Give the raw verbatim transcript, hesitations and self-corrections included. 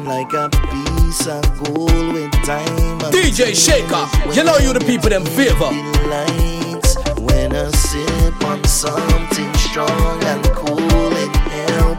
like a piece of gold with diamonds. D J Shaker, you know you the people them favor. When I sip on something strong and cool, it helps